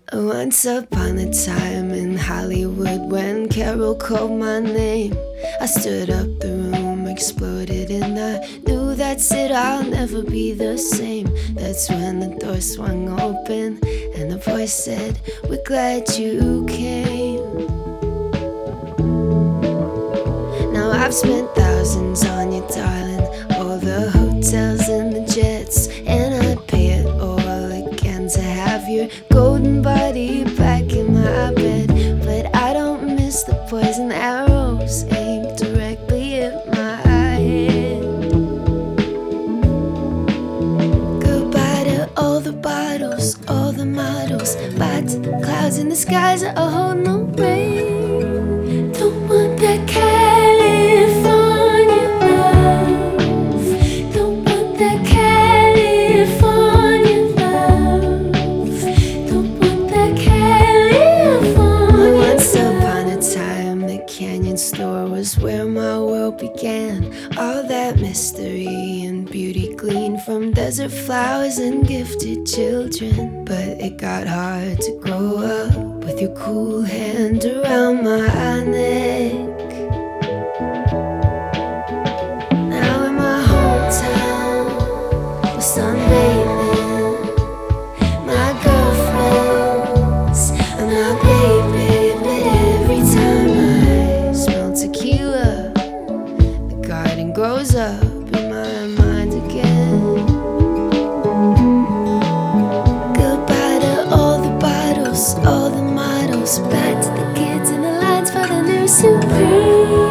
Once upon a time in Hollywood, when Carol called my name, I stood up, the room exploded, and I knew that's it, I'll never be the same. That's when the door swung open and the voice said, "We're glad you came." Now I've spent thousands on you, darling, all the hotels and the jets, and I'd pay it all again to have your golden body back in my bed. But I don't miss the poison arrows aimed directly at my head. Goodbye to all the bottles, all the models, bye to the clouds in the skies that hold no rain. Don't want that California love. Don't want that California love. Don't want that California. Once upon a time, the Canyon store was where my world began. All that mystery and beauty gleaned from desert flowers and gifted children. But it got hard to grow up with your cool hand around my neck. Now in my hometown, we're sunbathing, my girlfriends and my baby. But every time I smell tequila, the garden grows up in my mind again. Goodbye to all the bottles, all the models, back to the kids in the lines for the new Supreme.